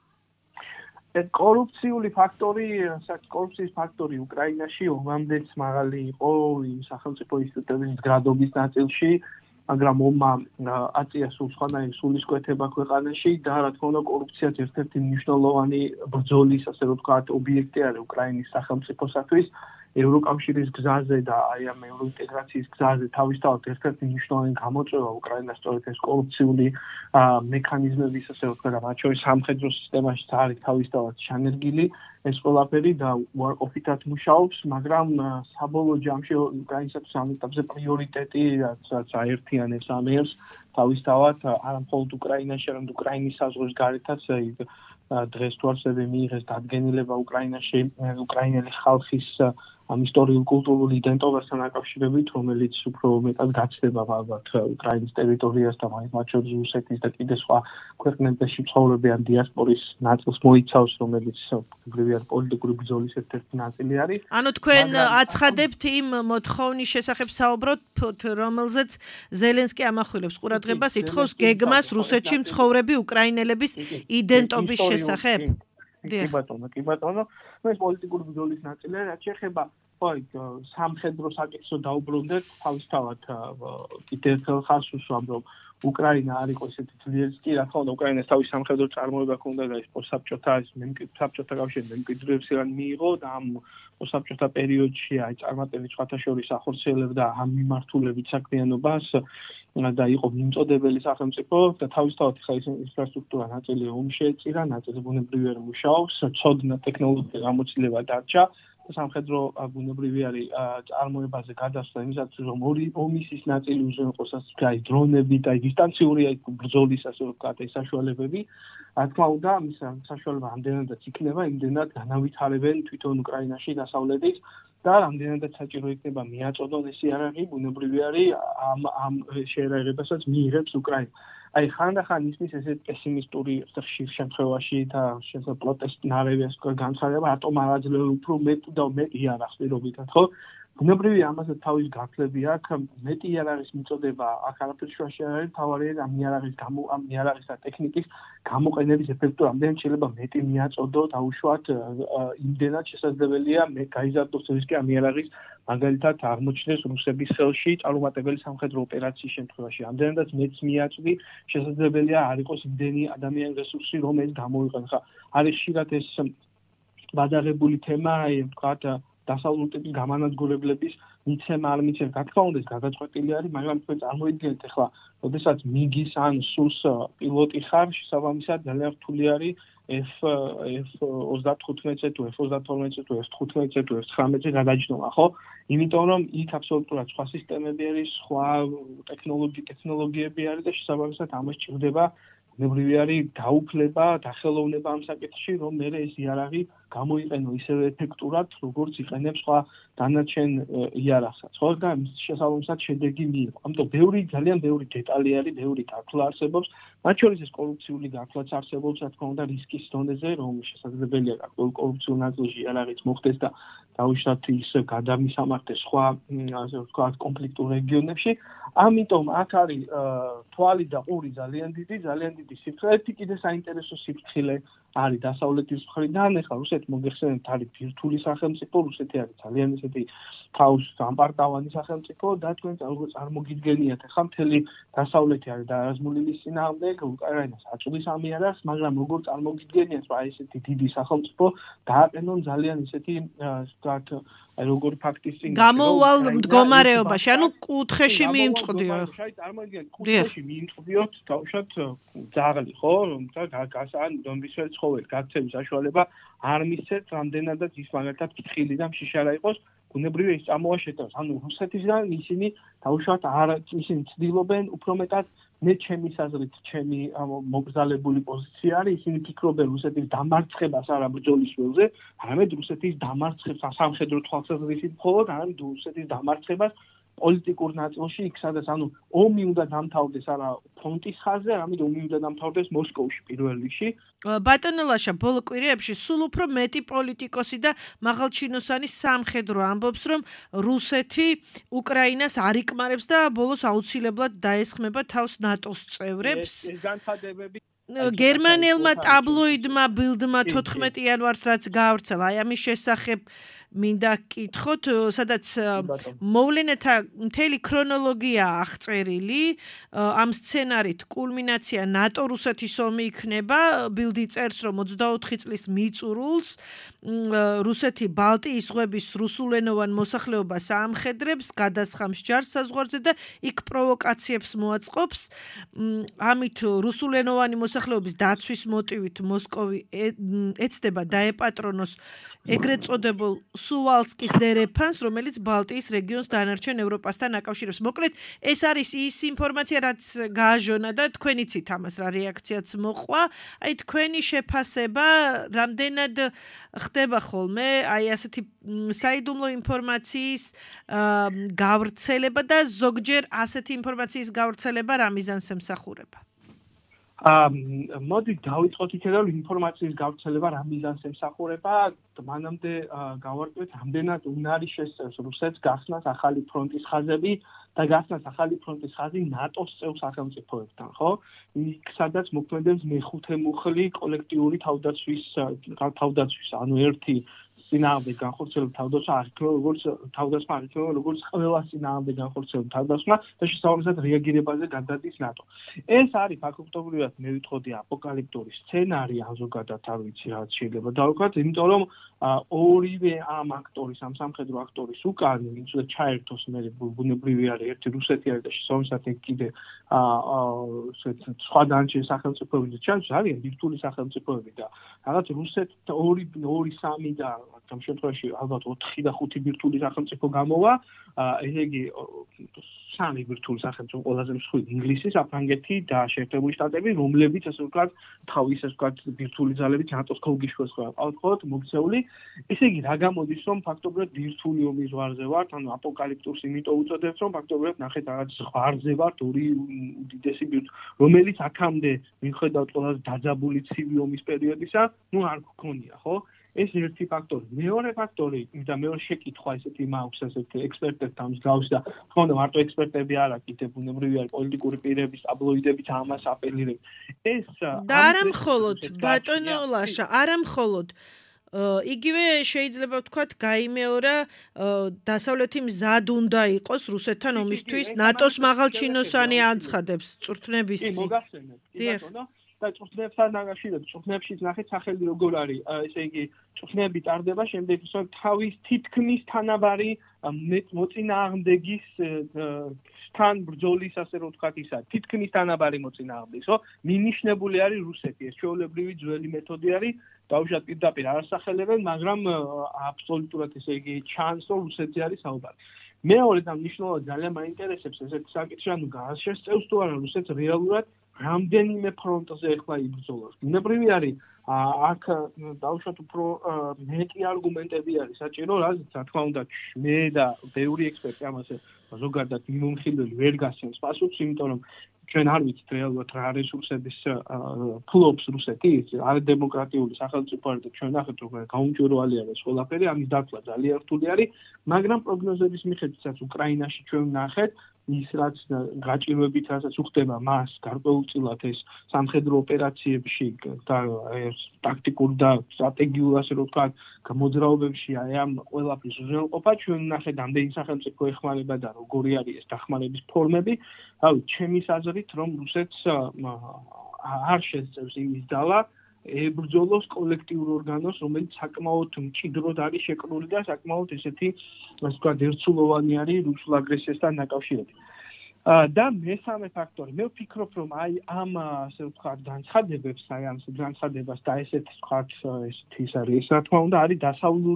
კორუფციის ფაქტორი უკრაინაში ომამდეც მაღალი იყო იმ სახელმწიფო ინსტიტუტების მდგრადობის ნაწილში, მაგრამ ომმა აწია სხვანაირი სულისკვეთება ქვეყანაში და რა თქმა უნდა კორუფციაც ერთ-ერთი მნიშვნელოვანი ბრძოლის, ასე რომ ვთქვათ, ობიექტი არის უკრაინის სახელმწიფოსათვის. ევროკავშირის გზაზე და აი ამ ევროინტეგრაციის გზაზე თავისთავად ერთ-ერთი მნიშვნელოვანი გამოწვევა უკრაინას სწორედ ეს კორუფციული მექანიზმების, ასე რომ ვთქვათ, მათ შორის სამხედრო სისტემაში არის თავისთავად ჩანერგილი ეს ყველაფერი და უარყოფითად მუშაობს, მაგრამ საბოლოო ჯამში უკრაინისათვის ამ ეტაპზე პრიორიტეტი რაც აერთიანებს ამერს თავისთავად არა მხოლოდ უკრაინაში, არამედ უკრაინის საზღვრის გარეთაც დღეს თუ არსებე მიიღეს დადგენილება უკრაინაში უკრაინელი ხალხის ამ ისტორიულ-კულტურულ იდენტობასთან დაკავშირებით, რომელიც უფრო მეტად გაცდება ალბათ უკრაინის ტერიტორიასთან, მათ შორის რუსეთის და კიდე სხვა ქვეყნებში ცხოვრებიან დიასპორის ნაწილს მოიცავს, რომელიც პოლიტიკური ბრძოლის ერთ-ერთი ნაწილი არის. ანუ თქვენ აცხადებთ იმ მოთხოვნის შესახებ საუბრობთ, რომელზეც ზელენსკი ამახვილებს ყურადღებას, ითხოვს გეგმას რუსეთში მცხოვრები უკრაინელების იდენტობის შესახებ? კი ბატონო, ეს პოლიტიკური ბრძოლის ნაწილია, რაც შეეხება სამხედრო საკითხს დაუბრუნდეთ, თავისთავად კიდევ ერთხელ ხარს უსვამ, რომ უკრაინა არ იყო ესეთი ძლიერი კი, რა თქმა უნდა, უკრაინას თავის სამხედრო წარმოება ჰქონდა და ეს საბჭოთა კავშირის მემკვიდრეებისგან მიიღო და ამ საბჭოთა პერიოდში აი წარმატებით სხვათა შორის ახორციელებდა ამ მიმართულებით საქმიანობას და იყო მიმწოდებელი სახელმწიფო და თავისთავად ხა ის ინფრასტრუქტურა ნაწილი ომში ეწირა, ნაწილი ბუნებრივი არ მუშაობს, ცოდნა ტექნოლოგია გამოცდილება დარჩა და სამხედრო ბუნებრივი არის წარმოებაზე გადასვლა იმისათვის რომ ომის ის ნაწილი უზრუნველყოს აი დრონები და დისტანციური ბრძოლის ასე ვთქვათ ეს საშუალებები რა თქმა უნდა ამის საშუალება ამდენადაც იქნება იმდენად განავითარებენ თვითონ უკრაინაში დასავლეთის და რამდენადაც საჭირო იქნება მიაწოდონ ეს იარაღი ბუნებრივი არის ამ შეერაღებასაც მიიღებს უკრაინა. აი ხანდახან ისმის ესეთ პესიმისტური ხშირ შემთხვევაში და შესაძლოა პროტესტნარების განცხადება რატომ არ აძლევენ უფრო მეტ იარაღს პირობითად, ხო? ბუნებრივია ამაზე თავის გათვლები აქვს, მეტი იარაღის მიწოდება აქ არაფერ შუაში არ არის, თავარია ამ იარაღის და ტექნიკის გამოყენების ეფექტურა, ამდენად შეიძლება მეტი მიაწოდო, დაუშვათ იმდენად შესაძლებელია გაიზარდოს რისკი ამ იარაღის მაგალითად აღმოჩნდეს რუსების ხელში წარუმატებელი სამხედრო ოპერაციის შემთხვევაში. ამდენადაც მეც მიაწვდი, შესაძლებელია არ იყოს იმდენი ადამიანური რესურსი, რომ ეს გამოიყენოს. არის ხშირად ეს ბადაღებული თემა, აი ვთქვათ დასავლური გამანადგურებლების მიცემა არ მიცემა, რა თქმა უნდა ეს გადაწყვეტილი არის, მაგრამ თქვენ წარმოიდგინეთ ახლა, როდესაც მიგის ან სუს პილოტი ხარ, შესაბამისად ძალიან რთული არის F-35-ზე თუ F-32-ზე თუ F-15-ზე თუ F-19-ზე გადაჯდომა, ხო? იმიტომ რომ იქ აბსოლუტურად სხვა სისტემები არის, სხვა ტექნოლოგიები არის და შესაბამისად ამას ჭირდება ბუნებრივი არის დაუფლება, დახელოვნება ამ საკითხში, რომ მე ეს იარაღი გამოიყენო ისევე ეფექტურად, როგორც იყენებს სხვა დანარჩენ იარაღსაც. ხო და შესაბამისად შედეგი მიიღო. ამიტომ ძალიან ბევრი დეტალი არის, ბევრი დათვლა არსებობს, მათ შორის ეს კორუფციული დათვლაც არსებობს, რა თქმა უნდა, რისკის დონეზე, რომ შესაძლებელია კორუფციულ ნაწილში იარაღიც მოხდეს და დაუშვათ ის გადამისამართეს სხვა, ასე ვთქვათ, კონფლიქტურ რეგიონებში. ამიტომ აქ არის თვალი და ყური ძალიან დიდი სიფრთხილე, კიდე საინტერესო სიფრთხილე არის დასავლეთის მხრიდან, ახლა რუსეთი მოგეხსენებთ არის ბირთვული სახელმწიფო, რუსეთი არის ძალიან ესეთი თავს ამპარტავანი სახელმწიფო და თქვენ წარმოგიდგენიათ ახლა მთელი დასავლეთი არის დაარაზმული წინააღმდეგ, უკრაინას აწვდის ამ იარაღს, მაგრამ როგორ წარმოგიდგენიათ, რომ აი ესეთი დიდი სახელმწიფო დააყენონ ძალიან ესეთი ვთქვათ აი როგორი ფაქტის წინ გამოვალ მდგომარეობაში, ანუ კუთხეში მიიმწყდიო. წარმოგიდგენთ, კუთხეში მიიმწყდიოთ, თავშოთ ძაღლი, ხო, რომ გასან დონბისველი ცხოველი გაქცევის საშუალება არ მისცეთ, რამდენადაც ის მაგალითად ფრთხილი და მშიშარა იყოს, ბუნებრივია ის წამოაშეტავს. ანუ რუსეთისგან ისინი თავშოთ ისინი ცდილობენ უფრო მეტად მე ჩემის აზრით, ჩემი მოგზალებული პოზიცია არის, ისინი ფიქრობენ რუსეთის დამარცხებას არა ბრძოლის ველზე, არამედ რუსეთის დამარცხებას სამხედრო თვალსაზრისით მხოლოდ, არამედ რუსეთის დამარცხებას პოლიტიკურ ნაწილში, იქ სადაც ომი უნდა დამთავრდეს არა ფრონტის ხაზზე, არამედ ომი უნდა დამთავრდეს მოსკოვში პირველ რიგში. ბატონო ლაშა, ბოლო კვირებში სულ უფრო მეტი პოლიტიკოსი და მაღალჩინოსანი სამხედრო ამბობს, რომ რუსეთი უკრაინას არ იკმარებს და ბოლოს აუცილებლად დაესხმება თავს ნატოს წევრებს. ეს განცხადებები გერმანელმა ტაბლოიდმა ბილდმა 14 იანვარს რაც გაავრცელა, აი ამის შესახებ მინდა გკითხოთ, სადაც მოვლენათა მთელი ქრონოლოგია აღწერილი, ამ სცენარით კულმინაცია ნატო-რუსეთის ომი იქნება, ბილდი წერს, რომ 24 წლის მიწურულს რუსეთი ბალტიის ზღვების რუსულენოვან მოსახლეობას აამხედრებს, გადასხამს ჯარს საზღვარზე და იქ პროვოკაციებს მოაწყობს. ამით რუსულენოვანი მოსახლეობის დაცვის მოტივით მოსკოვი ეცდება დაეპატრონოს ეგრეთ წოდებულ სუვალსკის დერეფანს, რომელიც ბალტიის რეგიონს დანარჩენ ევროპასთან აკავშირებს. მოკლედ, ეს არის ის ინფორმაცია, რაც გააჟონა და თქვენ იცით ამას რა რეაქციაც მოყვა. აი თქვენი შეფასება რამდენად ხდება ხოლმე აი ასეთი საიდუმლო ინფორმაციის გავრცელება და ზოგჯერ ასეთი ინფორმაციის გავრცელება რა მიზანს ემსახურება? მოდი დავიწყოთ იქიდან, რომ ინფორმაციის გავრცელება რა მიზანს ემსახურება, მანამდე გავარკვევთ, რამდენად უნარი შესწევს რუსეთს გახსნას ახალი ფრონტის ხაზები და გახსნას ახალი ფრონტის ხაზი ნატოს წევრ სახელმწიფოებთან, ხო? იქ სადაც მოქმედებს მეხუთე მუხლი კოლექტიური თავდაცვის, ანუ ერთი წინააღმდეგ განხორციელებული თავდაცვა არ იქნება როგორც თავდაცვა არ იქნება როგორც ყველა წინააღმდეგ განხორციელებული თავდაცვა და შესაბამისად რეაგირებაზე გადადის ნატო. ეს არის ფაქტობრივად მე ვიტყოდი აპოკალიფტური სცენარი, ან ზოგადად არ ვიცი რაც შეიძლება დავუკვირდეთ, იმიტომ რომ ორივე ამ აქტორის, ამ სამხედრო აქტორის უკან ვინც უნდა ჩაერთოს მე ბუნებრივი არის ერთი რუსეთი არის და შესაბამისად ეგ კიდე სხვა დანარჩენი სახელმწიფოები ჩანს, არიან ვირტუალური სახელმწიფოები და რაღაც რუსეთს 2-3 და ამ შემთხვევაში ალბათ 4 და 5 ვირტუალური სახელმწიფო გამოვა, ესე იგი 3 ვირტუალური სახელმწიფო ყველაზე მსხვილი ინგლისი, საფრანგეთი და შეერთებული შტატები, რომლებიც ასე ვთქვათ, თავის ასე ვთქვათ ვირტუალური ძალებით ნატოს ქოლგიშვილს ყავთ მოქცეული. ესე იგი რა გამოდის, რომ ფაქტობრივად ვირტუალური ომის ზღვარზე ვართ, ანუ აპოკალიფტურს იმიტომ უწოდებთ, რომ ფაქტობრივად ნახეთ რაღაც ზღვარზე ვართ, ორი უდიდესი რომელიც აქამდე მიუხედავად ყველაზე დაძაბული ცივი ომის პერიოდისა, არ გქონია, ხო? ეს ერთი ფაქტორი. მეორე ფაქტორი, და მეორე შეკითხვა ესეთი მაქვს ესეთი ექსპერტებთან მსგავსი და თქონდა მარტო ექსპერტები არა, კიდე ბუნებრივი არის პოლიტიკური პირების ტაბლოიდებიც ამას აპელირებს. ეს და არა მხოლოდ ბატონო ლაშა, არა მხოლოდ იგივე შეიძლება ვთქვათ გაიმეორა დასავლეთი მზად უნდა იყოს რუსეთთან ომისთვის ნატოს მაღალჩინოსანი აცხადებს წვრთნების წინ. მოგახსენეთ, ბატონო და წვრთნებთან დაკავშირებით, წვრთნებში ნახეთ სახელი როგორ არის, ესე იგი წვრთნები ტარდება შემდეგ ისე თავის თითქმის თანაბარი მოწინააღმდეგის თან ბრძოლის ასე რომ ვთქვათ ისა თითქმის თანაბარი მოწინააღმდეგის, ხო? მინიშნებული არის რუსეთი, ეს ჩვეულებრივი ძველი მეთოდი არის, დაუშვათ პირდაპირ არ ასახელებენ, მაგრამ აბსოლუტურად ესე იგი ჩანს, რომ რუსეთი არის საუბარი. მეორე და მნიშვნელოვნად ძალიან მაინტერესებს ესეთი საკითხი, ანუ გააშესწევს თუ არა რუსეთს რეალურად რამდენიმე ფრონტზე ეხლა იბრძოლოს. ბუნებრივი არის აქ დაუშვათ უფრო მეტი არგუმენტები არის საჭირო, რაზეც რა თქმა უნდა მე და ბევრი ექსპერტი ამაზე ზოგადად მიმომხილველი ვერ გასცემს პასუხს, იმიტომ რომ ჩვენ არ ვიცით რეალურად რა რესურსების ფლობს რუსეთი, არ დემოკრატიული სახელმწიფო არის და ჩვენ ნახეთ რომ გაუმჯობესებული არის ყველაფერი, ამის დაცვა ძალიან რთული არის, მაგრამ პროგნოზების მიხედვითაც უკრაინაში ჩვენ ვნახეთ ის რაც გაჭირვებით რასაც უხდება მას გარკვეულწილად ეს სამხედრო ოპერაციებში და ტაქტიკურ და სტრატეგიულ ასე რომ ვთქვათ მოძრაობებში აი ამ ყველაფრის უზრუნველყოფა ჩვენ ვნახეთ ამდენი სახელმწიფო ეხმარება და როგორი არის ეს დახმარების ფორმები. რავი, ჩემის აზრით რომ რუსეთს არ შესწევს იმის ძალა ებრძოლოს კოლექტიურ ორგანოს, რომელიც საკმაოდ მჭიდროდ არის შეკრული და საკმაოდ ესეთი ასე ვთქვათ ერთსულოვანი არის რუსულ აგრესიასთან დაკავშირებით. და მესამე ფაქტორი, მე ვფიქრობ რომ აი ამ ასე ვთქვათ განცხადებებს, აი ამ განცხადებას და ესეთ ვთქვათ ეს არის, რა თქმა უნდა არის დასავლური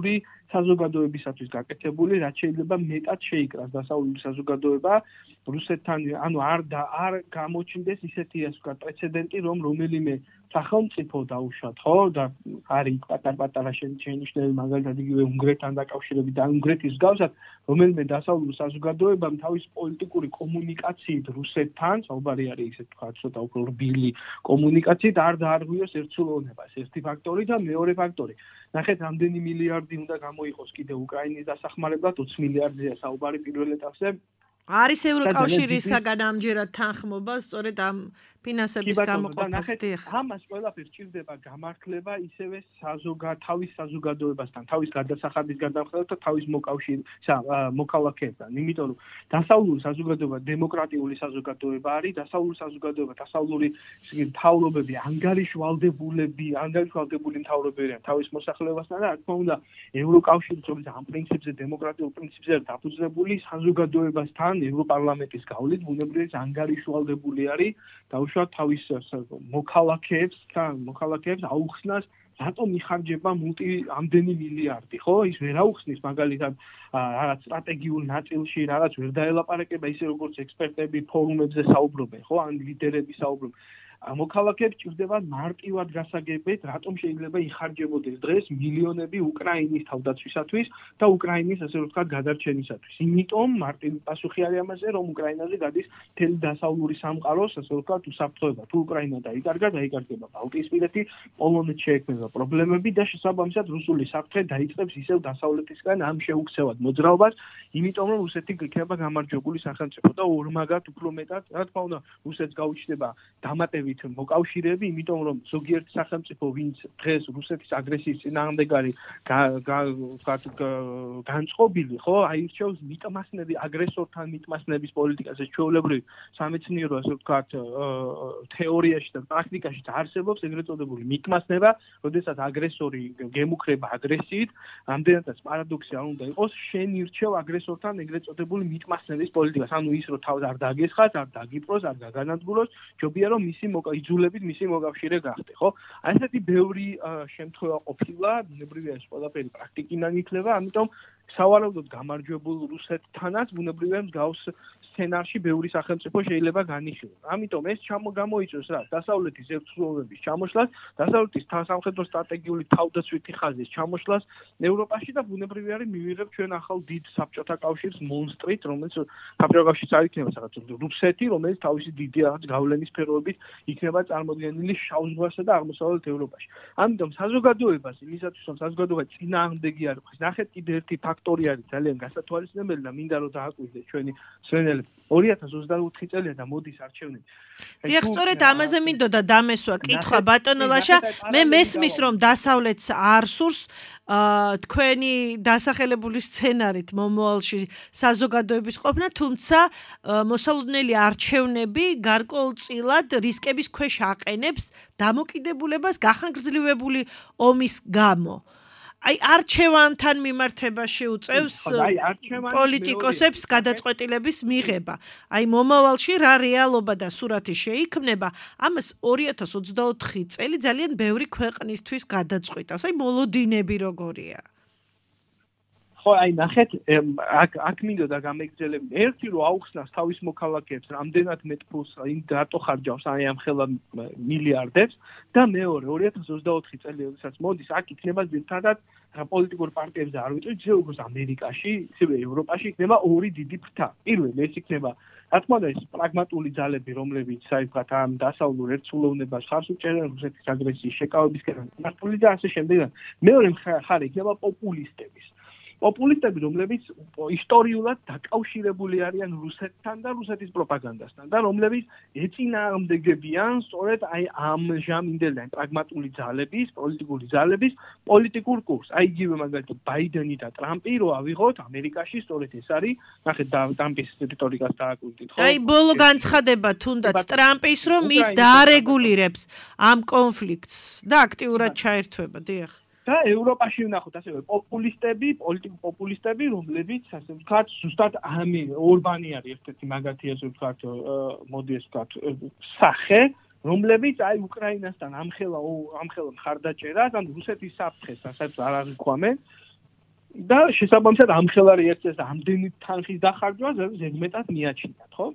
საზოგადოებისათვის გაკეთებული, რაც შეიძლება მეტად შეიკრას დასავლური საზოგადოება რუსეთთან, ანუ არ გამოჩნდეს ისეთი ასე ვთქვათ პრეცედენტი, რომელიმე სახელმწიფო დაუშვათ, ხო? და არის პატარ-პატარა შენიშნები, მაგალითად იგივე უნგრეთთან დაკავშირებით და უნგრეთის მსგავსად, რომელიმე დასავლურ საზოგადოებამ თავის პოლიტიკური კომუნიკაციით რუსეთთან, საუბარი არის ისე ვთქვათ, ცოტა უფრო რბილი კომუნიკაციით არ დაარღვიოს ერთსულოვნებას. ერთი ფაქტორი და მეორე ფაქტორი. ნახეთ, რამდენი მილიარდი უნდა გამოიყოს კიდე უკრაინის დასახმარებლად, 20 მილიარდია საუბარი პირველ ეტაპზე. არის ევროკავშირისაგან ამჯერად თანხმობა, სწორედ ამ ფინანსების გამოყოფას. ამას ყველაფერს ჭირდება გამართლება ისევე თავის საზოგადოებასთან, თავის გადასახადის გადამხდელად და თავის მოქალაქეებთან. იმიტომ რომ დასავლური საზოგადოება დემოკრატიული საზოგადოება არის, დასავლური საზოგადოება, დასავლური მთავრობები, ანგარიშვალდებული მთავრობები არიან თავის მოსახლეობასთან და რა თქმა უნდა, ევროკავშირი რომელიც ამ პრინციპზე, დემოკრატიულ პრინციპზე დაფუძნებული საზოგადოებასთან ევროპარლამენტის გავლით ბუნებრივად ანგარიშვალდებული არის დაუშვათ თავის მოქალაქეებს აუხსნას რატომ იხარჯება ამდენი მილიარდი, ხო? ის ვერ აუხსნის მაგალითად რაღაც სტრატეგიულ ნაწილში, რაღაც ვერ დაელაპარაკება ისე როგორც ექსპერტები ფორუმებზე საუბრობენ, ხო? ან ლიდერები საუბრობენ. მოქალაქეებს ჭირდება მარტივად გასაგებად, რატომ შეიძლება იხარჯებოდეს დღეს მილიონები უკრაინის თავდაცვისათვის და უკრაინის ასე ვთქვათ გადარჩენისათვის. იმიტომ მარტივი პასუხი არის ამაზე, რომ უკრაინაზე გადის მთელი დასავლური სამყაროს ასე ვთქვათ უსაფრთხოება. თუ უკრაინა დაიკარგება ბალტიისპირეთი, პოლონეთში შეექმნება პრობლემები და შესაბამისად რუსული საფრთხე დაიწყებს ისევ დასავლეთისგან ამ შეუქცევად მოძრაობას, იმიტომ რომ რუსეთი იქნება გამარჯვებული სახელმწიფო და ორმაგად უფრო მეტად, რა თქმა უნდა, რუსეთს გაუჩნდება დამატებით მოკავშირეები, იმიტომ რომ ზოგიერთი სახელმწიფო, ვინც დღეს რუსეთის აგრესიის წინააღმდეგ არის განწყობილი, ხო, აირჩევს მიტმასნები, აგრესორთან მიტმასნების პოლიტიკაზე, ჩვეულებრივ სამეცნიერო, ასე ვთქვათ, თეორიაში და პრაქტიკაში არსებობს ეგრეთ წოდებული მიტმასნება, როდესაც აგრესორი გემუქრება აგრესიით, ამდენადაც პარადოქსი არ უნდა იყოს, შენ ირჩევ აგრესორთან ეგრეთ წოდებული მიტმასნების პოლიტიკას, ანუ ის რომ თავს არ დაგესხათ, არ დაგიპროს, არ გაგანადგუროს, ჯობია რომ მისი იძულებით მისი მოკავშირე გახდე, ხო? აი ესეთი ბევრი შემთხვევა ყოფილა, ბუნებრივია ეს ყველაფერი პრაქტიკიდან ითვლება, ამიტომ სავარაუდოდ გამარჯვებულ რუსეთთანაც ბუნებრივია მსგავს სცენარში ბევრი სახელმწიფო შეიძლება განიშნოს. ამიტომ ეს გამოიწვევს რა? დასავლეთის ერთსულოვნების ჩამოშლას, დასავლეთის სამხედრო სტრატეგიული თავდაცვითი ხაზის ჩამოშლას ევროპაში და ბუნებრივია არის მივიღებ ჩვენ ახალ დიდ საბჭოთა კავშირს მონსტრით, რომელიც საბჭოთა კავშირს არ იქნება რაღაც რუსეთი, რომელიც თავისი დიდი რაღაც გავლენის სფეროებით იქნება წარმოდგენილი შავ ზღვასა და აღმოსავლეთ ევროპაში. ამიტომ საზოგადოებას იმისათვის რომ საზოგადოება წინააღმდეგი არ იყოს, ნახეთ კიდე ერთი ფაქტორი არის ძალიან გასათვალისწინებელი და მინდა რომ დააკვირდეთ ჩვენი მსმენელები. 2024 წელია და მოდის არჩევნები. დიახ, სწორედ ამაზე მინდოდა დამესვა კითხვა ბატონო ლაშა, მე მესმის რომ დასავლეთს არ სურს თქვენი დასახელებული სცენარით მომავალში საზოგადოების ყოფნა, თუმცა მოსალოდნელი არჩევნები გარკვეულწილად რისკების ქვეშ აყენებს დამოკიდებულებას გახანგრძლივებული ომის გამო. აი არჩევანთან მიმართებაში უწევს პოლიტიკოსებს გადაწყვეტილების მიღება. აი მომავალში რა რეალობა და სურათი შეიქმნება, ამას 2024 წელი ძალიან ბევრი ქვეყნისთვის გადაწყვიტავს. აი მოლოდინები როგორია? ხო, აი ნახეთ, აქ მინდოდა გამეგრძელებით. ერთი რომ აუხსნას თავის მოქალაქეებს რამდენად მეტ ფულს რატო ხარჯავს აი ამ ხელა მილიარდებს და მეორე 2024 წელი როდესაც მოდის, აქ იქნება ძირითადად პოლიტიკურ პარტიებზე არ ვიტყვი, ისე როგორც ამერიკაში, ისე ევროპაში იქნება ორი დიდი ფრთა. პირველი ეს იქნება რა თქმა უნდა ეს პრაგმატული ძალები, რომლებიც საერთოდ ამ დასავლურ ერთსულოვნებას ხარს უჭერენ რუსეთის აგრესიის შეკავებისკენ მართული და ასე შემდეგ. მეორე მხარე იქნება პოპულისტები, რომლებიც ისტორიულად დაკავშირებული არიან რუსეთთან და რუსეთის პროპაგანდასთან და რომლებიც ეწინააღმდეგებიან სწორედ აი ამ ჟამინდელი პრაგმატული ძალების, პოლიტიკური ძალების პოლიტიკურ კურსს. აი იგივე მაგალითად ბაიდენი და ტრამპი რო ავიღოთ ამერიკაში, სწორედ ეს არის, ნახეთ ტრამპის რიტორიკას დააკვირდით, ხო? აი ბოლო განცხადება თუნდაც ტრამპის რომ ის დაარეგულირებს ამ კონფლიქტს და აქტიურად ჩაერთვება, დიახ. და ევროპაში ვნახოთ ასევე პოლიტიკურ პოპულისტები, რომლებიც ასე ვთქვათ, ზუსტად ორბანი არის ერთ-ერთი მაგათი ასე ვთქვათ, მოდი ასე ვთქვათ, სახე, რომლებიც აი უკრაინასთან ამხელა მხარდაჭერას, ან რუსეთის საფრთხეს ასაც არ აღიქვამენ. და შესაბამისად ამხელარი ერთს ამდენი თანხის დახარჯვას ზედმეტად მიაჩნიათ, ხო?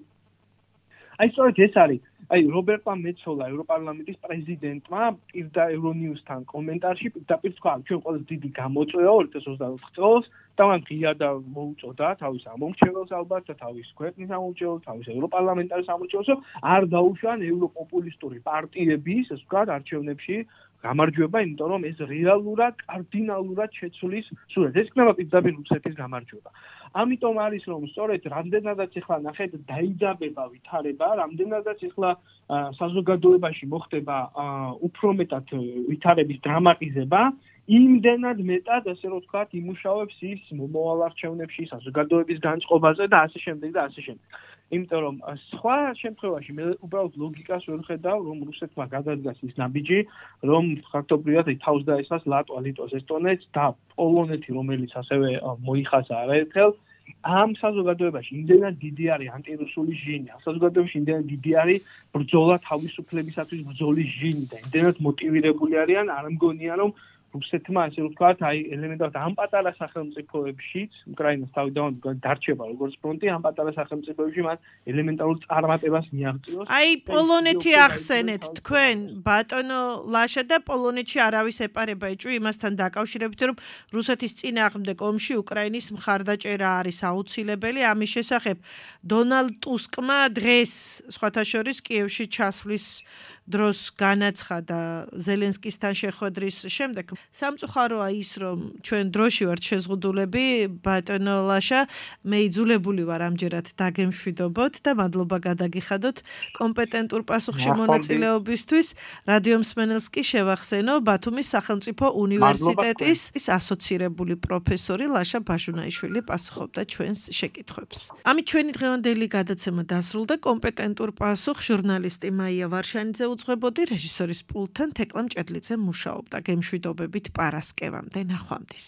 აი სწორედ ეს არის აი რობერტა მეცოლა ევროპარლამენტის პრეზიდენტმა პირდა ევრონიუსთან კომენტარში პირდაპირ თქვა ჩვენ ყველაზე დიდი გამოწვევა 2024 წელს და მან ღია და მოუწოდა თავის ამომრჩეველს ალბათ და თავის ქვეყნის ამომრჩეველს, თავის ევროპარლამენტარის ამომრჩეველს არ დაუშვან ევროპოპულისტური პარტიების ეს ვთქვათ არჩევნებში გამარჯვება, იმიტომ რომ ეს რეალურად კარდინალურად შეცვლის სურათს. ეს იქნება პირდაპირ რუსეთის გამარჯვება. ამიტომ არის რომ სწორედ რამდენადაც ახლა ნახეთ დაიძაბება ვითარება, რამდენადაც ახლა საზოგადოებაში მოხდება უფრო მეტად ვითარების დრამატიზება, იმდენად მეტად ასე რომ ვთქვათ იმუშავებს ის მომავალ არჩევნებში საზოგადოების განწყობაზე და ასე შემდეგ და ასე შემდეგ. იმიტომ რომ სხვა შემთხვევაში მე უბრალოდ ლოგიკას ვერ ხედავ, რომ რუსეთმა გადადგას ის ნაბიჯი, რომ ფაქტობრივად თავს დაესხას ლატვა, ლიტვას, ესტონეთს და პოლონეთი, რომელიც ასევე მოიხაზა არაერთხელ, ამ საზოგადოებაში იმდენად დიდი არის ანტირუსული ჟინი, ამ საზოგადოებაში იმდენად დიდი არის ბრძოლა თავისუფლებისათვის ბრძოლის ჟინი და იმდენად მოტივირებული არიან, არ მგონია რომ რუსეთმა ასე ვთქვათ, აი ელემენტარად ამ პატარა სახელმწიფოებშიც, უკრაინას თავიდანვე დარჩება როგორც ფრონტი, ამ პატარა სახელმწიფოებში მას ელემენტარულ წარმატებას მიაღწიოს. აი პოლონეთი ახსენეთ თქვენ, ბატონო ლაშა და პოლონეთში არავის ეპარება ეჭვი იმასთან დაკავშირებით, რომ რუსეთის წინააღმდეგ ომში უკრაინის მხარდაჭერა არის აუცილებელი. ამის შესახებ დონალდ ტუსკმა დღეს სხვათა შორის კიევში ჩასვლის დროს განაცხადა ზელენსკისთან შეხვედრის შემდეგ. სამწუხაროა ის, რომ ჩვენ დროში ვართ შეზღუდულები, ბატონო ლაშა, მე იძულებული ვარ ამჯერად დაგემშვიდობოთ და მადლობა გადაგიხადოთ კომპეტენტურ პასუხში მონაწილეობისთვის. რადიო მსმენელს კი შევახსენო ბათუმის სახელმწიფო უნივერსიტეტის ასოცირებული პროფესორი ლაშა ბაჟუნაიშვილი პასუხობდა ჩვენს შეკითხვებს. ამით ჩვენი დღევანდელი გადაცემა დასრულდა. კომპეტენტურ პასუხს ჟურნალისტი მაია ვარშანიძე უძღვებოდი, რეჟისორის პულტთან თეკლა მჭედლიძე მუშაობდა. გემშვიდობებით პარასკევამდე, ნახვამდის.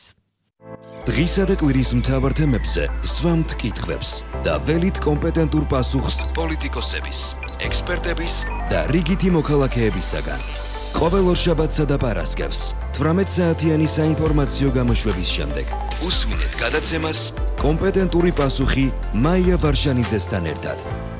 დღისა და კვირის მთავარ თემებზე სვამთ კითხვებს და ველით კომპეტენტურ პასუხს პოლიტიკოსების, ექსპერტების და რიგითი მოქალაქეებისაგან. ყოველ ორშაბათსა და პარასკევს 18 საათიანი საინფორმაციო გამოშვების შემდეგ უსვინეთ გადაცემას კომპეტენტური პასუხი მაია ვარშანიძესთან ერთად.